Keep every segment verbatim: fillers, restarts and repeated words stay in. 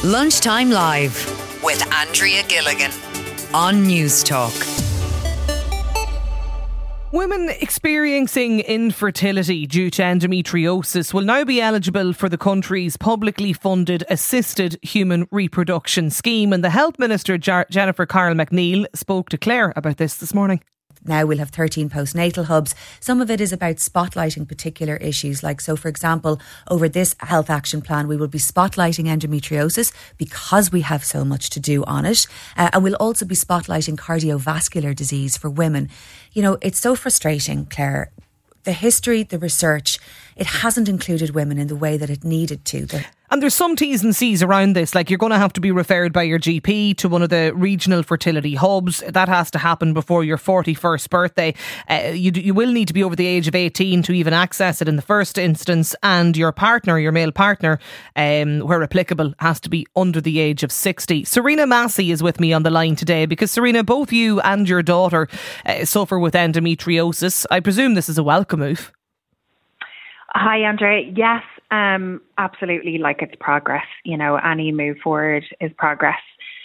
Lunchtime Live with Andrea Gilligan on News Talk. Women experiencing infertility due to endometriosis will now be eligible for the country's publicly funded Assisted Human Reproduction Scheme, and the Health Minister Jar- Jennifer Carroll McNeil spoke to Claire about this this morning. Now we'll have thirteen postnatal hubs. Some of it is about spotlighting particular issues. Like, so for example, over this health action plan, we will be spotlighting endometriosis because we have so much to do on it. Uh, and we'll also be spotlighting cardiovascular disease for women. You know, it's so frustrating, Claire. The history, the research, it hasn't included women in the way that it needed to. The And there's some T's and C's around this. Like, you're going to have to be referred by your G P to one of the regional fertility hubs. That has to happen before your forty-first birthday. Uh, you, you will need to be over the age of eighteen to even access it in the first instance. And your partner, your male partner, um, where applicable, has to be under the age of sixty. Serena Massey is with me on the line today because, Serena, both you and your daughter uh, suffer with endometriosis. I presume this is a welcome move. Hi, Andrea. Yes, um, absolutely. Like, it's progress. You know, any move forward is progress.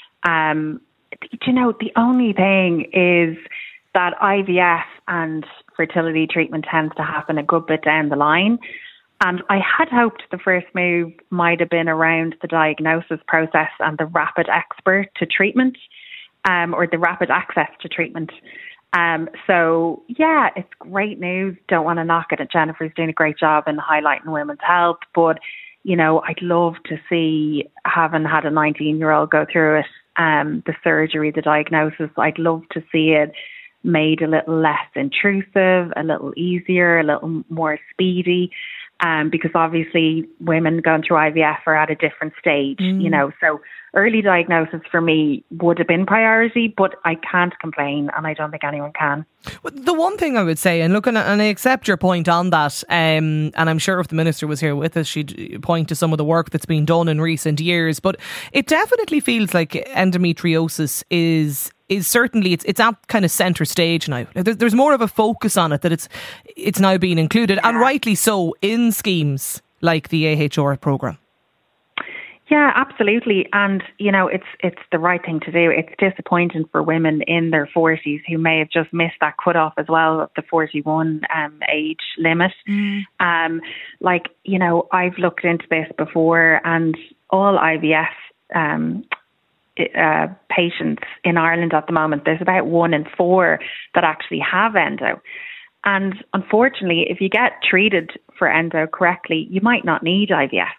Um, you know, the only thing is that I V F and fertility treatment tends to happen a good bit down the line. And I had hoped the first move might have been around the diagnosis process and the rapid expert to treatment, um, or the rapid access to treatment. Um, so, yeah, it's great news. Don't want to knock it. Jennifer's doing a great job in highlighting women's health. But, you know, I'd love to see, having had a nineteen-year-old go through it, um, the surgery, the diagnosis, I'd love to see it made a little less intrusive, a little easier, a little more speedy. Um, because obviously women going through I V F are at a different stage, mm. you know, so early diagnosis for me would have been priority, but I can't complain, and I don't think anyone can. Well, the one thing I would say, and look, and I accept your point on that, um, and I'm sure if the Minister was here with us, she'd point to some of the work that's been done in recent years, but it definitely feels like endometriosis is is certainly, it's it's at kind of centre stage now. There's, there's more of a focus on it, that it's it's now being included, yeah. and rightly so, in schemes like the A H R programme. Yeah, absolutely. And, you know, it's it's the right thing to do. It's disappointing for women in their forties who may have just missed that cutoff as well of the forty-one um, age limit. Mm. Um, like, you know, I've looked into this before, and all I V F um Uh, patients in Ireland at the moment, there's about one in four that actually have endo. And unfortunately, if you get treated for endo correctly, you might not need I V F.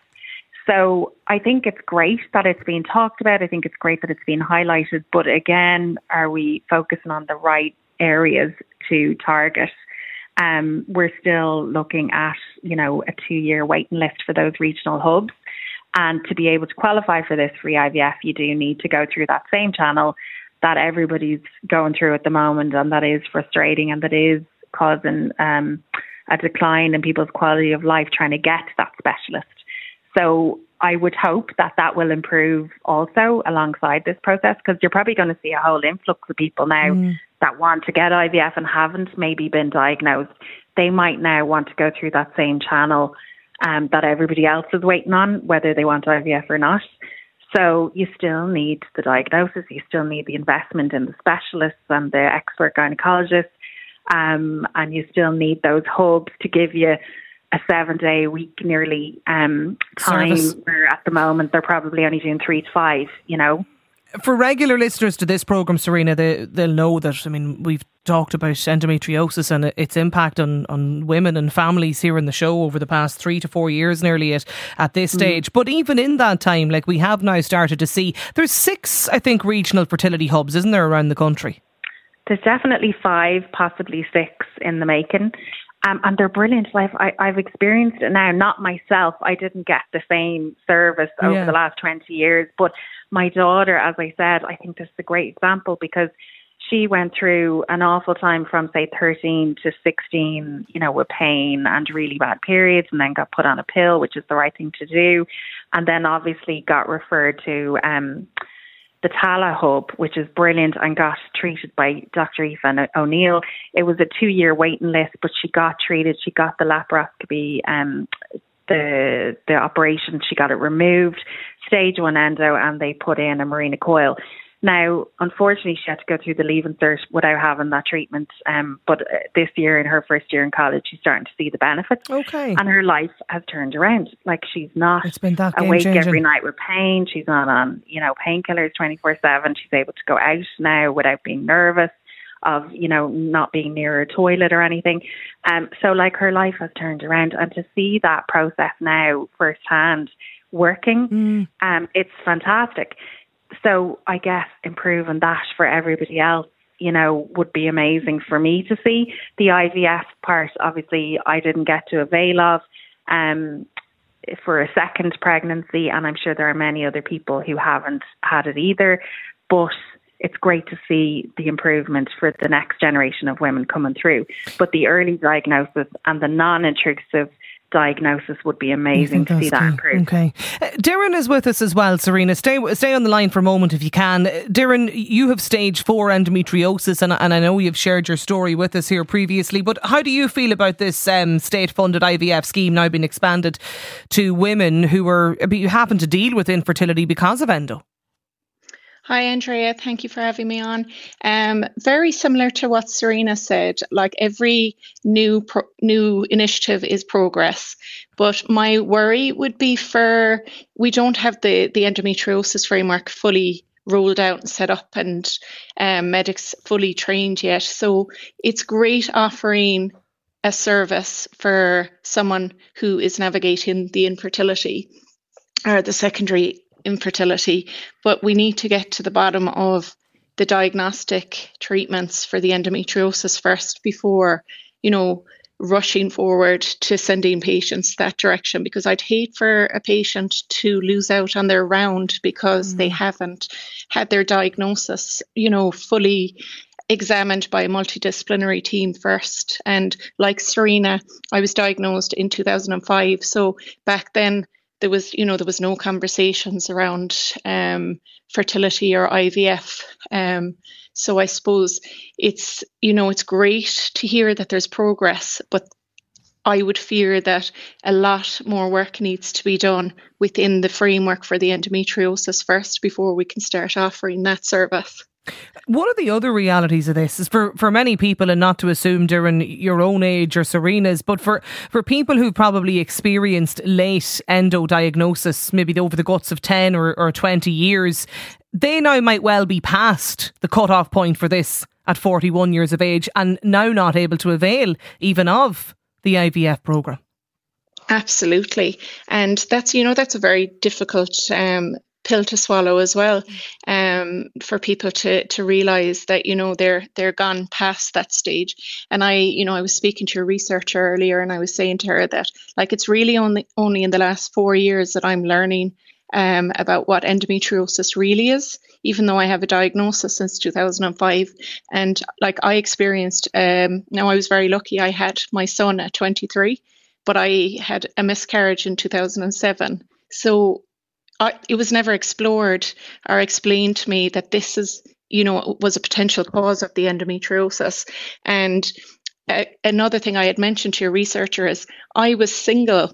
So I think it's great that it's being talked about. I think it's great that it's being highlighted. But again, are we focusing on the right areas to target? Um, we're still looking at, you know, a two-year waiting list for those regional hubs. And to be able to qualify for this free I V F, you do need to go through that same channel that everybody's going through at the moment, and that is frustrating, and that is causing um, a decline in people's quality of life trying to get to that specialist. So I would hope that that will improve also alongside this process, because you're probably going to see a whole influx of people now mm. that want to get I V F and haven't maybe been diagnosed. They might now want to go through that same channel Um, that everybody else is waiting on, whether they want I V F or not. So you still need the diagnosis, you still need the investment in the specialists and the expert gynecologists, um, and you still need those hubs to give you a seven-day week nearly um, time, Service. Where at the moment they're probably only doing three to five, you know. For regular listeners to this programme, Serena, they, they'll know that, I mean, we've talked about endometriosis and its impact on, on women and families here in the show over the past three to four years nearly at, at this stage. Mm. But even in that time, like, we have now started to see, there's six, I think, regional fertility hubs, isn't there, around the country? There's definitely five, possibly six in the making. Um, and they're brilliant. I've, I, I've experienced it now, not myself. I didn't get the same service over yeah. the last twenty years. But my daughter, as I said, I think this is a great example, because she went through an awful time from, say, thirteen to sixteen, you know, with pain and really bad periods, and then got put on a pill, which is the right thing to do. And then obviously got referred to um, the Tala Hub, which is brilliant, and got treated by Doctor Aoife O'Neill. It was a two-year waiting list, but she got treated. She got the laparoscopy, um, the the operation. She got it removed, stage one endo, and they put in a Mirena coil. Now, unfortunately, she had to go through the leave insert without having that treatment. Um, but this year, in her first year in college, she's starting to see the benefits. Okay. And her life has turned around. Like, she's not it's been that awake game-changing. every night with pain. She's not on, you know, painkillers twenty-four seven. She's able to go out now without being nervous of, you know, not being near a toilet or anything. Um, so, like, her life has turned around. And to see that process now firsthand working, mm. um, it's fantastic. So I guess improving that for everybody else, you know, would be amazing for me to see. The I V F part, obviously, I didn't get to avail of um, for a second pregnancy, and I'm sure there are many other people who haven't had it either. But it's great to see the improvement for the next generation of women coming through. But the early diagnosis and the non-intrusive diagnosis would be amazing to see that improve. Okay. Uh, Darren is with us as well, Serena. Stay stay on the line for a moment if you can. Uh, Darren, you have stage four endometriosis, and, and I know you've shared your story with us here previously, but how do you feel about this um, state-funded I V F scheme now being expanded to women who are who happen to deal with infertility because of endo? Hi, Andrea. Thank you for having me on. Um, very similar to what Serena said, like every new pro- new initiative is progress. But my worry would be for, we don't have the, the endometriosis framework fully rolled out and set up and um, medics fully trained yet. So it's great offering a service for someone who is navigating the infertility or the secondary infertility, but we need to get to the bottom of the diagnostic treatments for the endometriosis first before, you know, rushing forward to sending patients that direction, because I'd hate for a patient to lose out on their round because mm. they haven't had their diagnosis, you know, fully examined by a multidisciplinary team first. And like Serena, I was diagnosed in two thousand five, so back then there was, you know, there was no conversations around um, fertility or I V F. Um, so I suppose it's, you know, it's great to hear that there's progress, but I would fear that a lot more work needs to be done within the framework for the endometriosis first before we can start offering that service. One of the other realities of this is for, for many people, and not to assume during your own age or Serena's, but for, for people who've probably experienced late endo diagnosis, maybe over the guts of ten or, or twenty years, they now might well be past the cut-off point for this at forty-one years of age and now not able to avail even of the I V F programme. Absolutely. And that's, you know, that's a very difficult um pill to swallow as well, um, for people to to realise that, you know, they're they're gone past that stage. And I, you know, I was speaking to a researcher earlier, and I was saying to her that, like, it's really only only in the last four years that I'm learning um, about what endometriosis really is, even though I have a diagnosis since two thousand five. And like I experienced, um, now I was very lucky. I had my son at twenty-three, but I had a miscarriage in two thousand seven. So I, it was never explored or explained to me that this is, you know, was a potential cause of the endometriosis. And uh, another thing I had mentioned to your researcher is I was single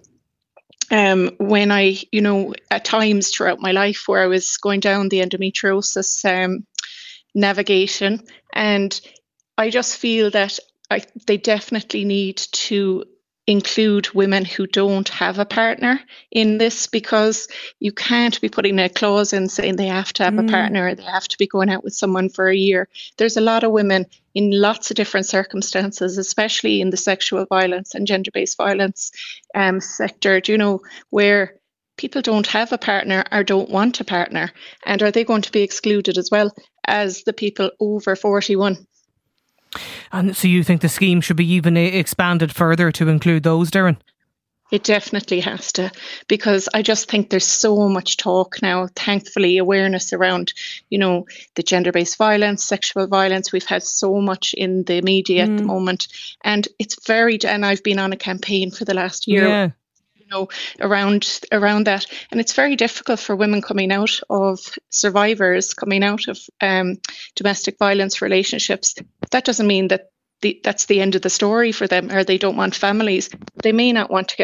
um, when I, you know, at times throughout my life where I was going down the endometriosis um, navigation. And I just feel that I, they definitely need to include women who don't have a partner in this, because you can't be putting a clause in saying they have to have mm. a partner, they have to be going out with someone for a year. There's a lot of women in lots of different circumstances, especially in the sexual violence and gender-based violence um, sector, you know, where people don't have a partner or don't want a partner. And are they going to be excluded as well as the people over forty-one? And so you think the scheme should be even expanded further to include those, Darren? It definitely has to, because I just think there's so much talk now, thankfully, awareness around, you know, the gender-based violence, sexual violence. We've had so much in the media mm. at the moment, and it's very, and I've been on a campaign for the last year. Yeah. Know, around around that, and it's very difficult for women coming out of survivors coming out of um, domestic violence relationships. That doesn't mean that the, that's the end of the story for them, or they don't want families. They may not want to get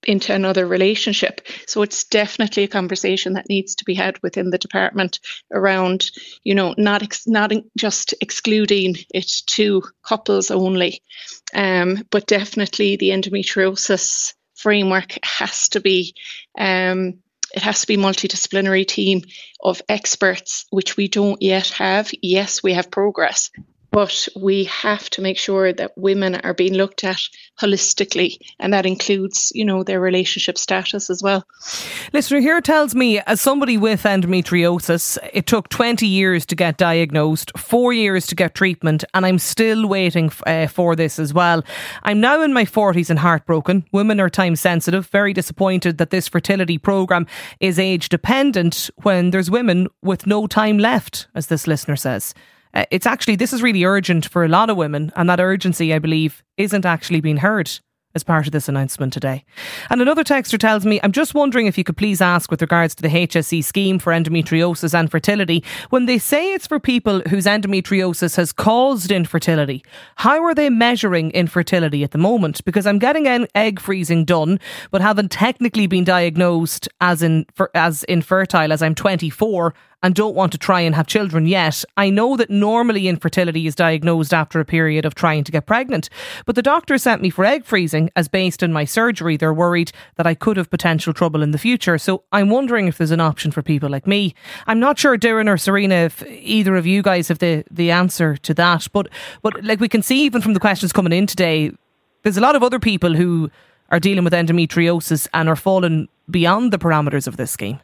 into another relationship. So it's definitely a conversation that needs to be had within the department around, you know, not ex- not just excluding it to couples only, um, but definitely the endometriosis framework has to be um, it has to be multidisciplinary team of experts, which we don't yet have. Yes, we have progress, but we have to make sure that women are being looked at holistically, and that includes, you know, their relationship status as well. Listener here tells me, as somebody with endometriosis, it took twenty years to get diagnosed, four years to get treatment, and I'm still waiting f- uh, for this as well. I'm now in my forties and heartbroken. Women are time sensitive, very disappointed that this fertility programme is age dependent when there's women with no time left, as this listener says. Uh, it's actually, this is really urgent for a lot of women, and that urgency, I believe, isn't actually being heard as part of this announcement today. And another texter tells me, I'm just wondering if you could please ask with regards to the H S E scheme for endometriosis and fertility, when they say it's for people whose endometriosis has caused infertility, how are they measuring infertility at the moment? Because I'm getting en- egg freezing done, but haven't technically been diagnosed as in as infertile as I'm twenty-four and don't want to try and have children yet. I know that normally infertility is diagnosed after a period of trying to get pregnant, but the doctor sent me for egg freezing as based on my surgery, they're worried that I could have potential trouble in the future. So I'm wondering if there's an option for people like me. I'm not sure, Darren or Serena, if either of you guys have the, the answer to that. But, but like we can see even from the questions coming in today, there's a lot of other people who are dealing with endometriosis and are falling beyond the parameters of this scheme.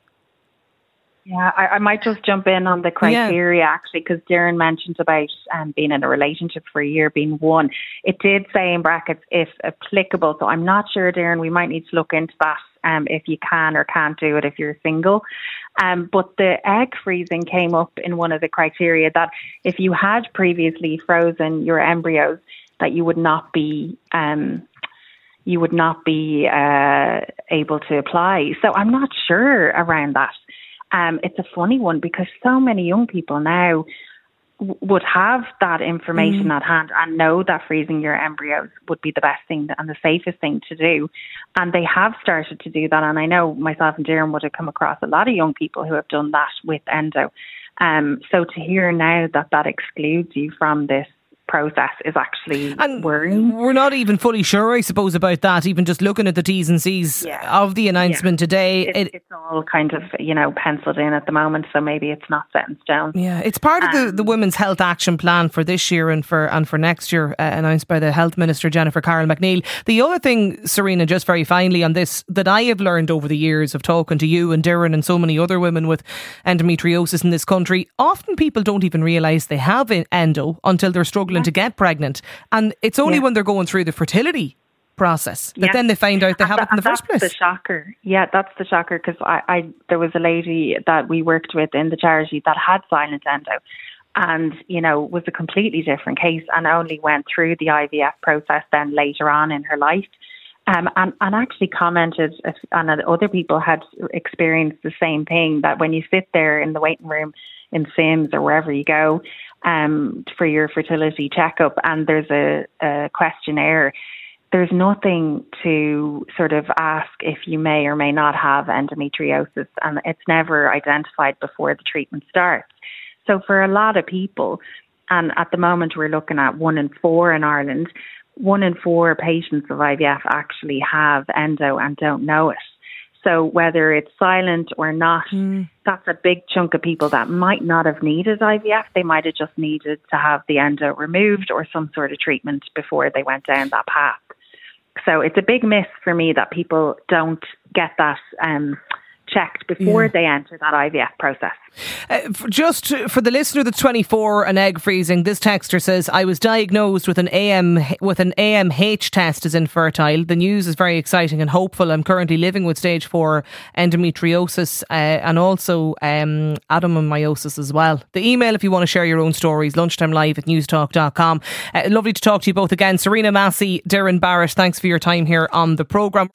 Yeah, I, I might just jump in on the criteria, yeah. actually, because Darren mentioned about um, being in a relationship for a year being one. It did say in brackets, if applicable. So I'm not sure, Darren, we might need to look into that um, if you can or can't do it if you're single. Um, but the egg freezing came up in one of the criteria that if you had previously frozen your embryos, that you would not be... Um, you would not be uh, able to apply. So I'm not sure around that. Um, it's a funny one because so many young people now w- would have that information mm. at hand and know that freezing your embryos would be the best thing and the safest thing to do. And they have started to do that. And I know myself and Darren would have come across a lot of young people who have done that with endo. Um, so to hear now that that excludes you from this process is actually and worrying. We're not even fully sure, I suppose, about that, even just looking at the T's and C's yeah. of the announcement yeah. today. It, it, it's all kind of, you know, penciled in at the moment, so maybe it's not set in stone. Yeah, it's part of um, the, the Women's Health Action Plan for this year and for and for next year, uh, announced by the Health Minister, Jennifer Carroll McNeil. The other thing, Serena, just very finally on this, that I have learned over the years of talking to you and Darren and so many other women with endometriosis in this country, often people don't even realise they have endo until they're struggling to get pregnant, and it's only yeah. when they're going through the fertility process that yeah. then they find out they and have that, it in the first place. That's the shocker. Yeah, that's the shocker, because I, I there was a lady that we worked with in the charity that had silent endo, and you know was a completely different case, and only went through the I V F process then later on in her life. Um, and, and actually commented, and other people had experienced the same thing, that when you sit there in the waiting room in Sims or wherever you go um, for your fertility checkup, and there's a, a questionnaire, there's nothing to sort of ask if you may or may not have endometriosis, and it's never identified before the treatment starts. So for a lot of people, and at the moment we're looking at one in four in Ireland, one in four patients of I V F actually have endo and don't know it. So whether it's silent or not, mm. that's a big chunk of people that might not have needed I V F. They might have just needed to have the endo removed or some sort of treatment before they went down that path. So it's a big miss for me that people don't get that um, checked before yeah. they enter that I V F process. Uh, just for the listener that's twenty-four and egg freezing, this texter says, I was diagnosed with an A M with an A M H test as infertile. The news is very exciting and hopeful. I'm currently living with stage four endometriosis uh, and also um, adenomyosis as well. The email, if you want to share your own stories, lunchtimelive at newstalk dot com. Uh, lovely to talk to you both again. Serena Massey, Darren Barrett, thanks for your time here on the programme.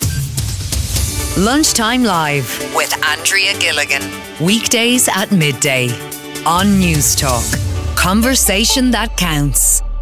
Lunchtime Live with Andrea Gilligan. Weekdays at midday on Newstalk. Conversation that counts.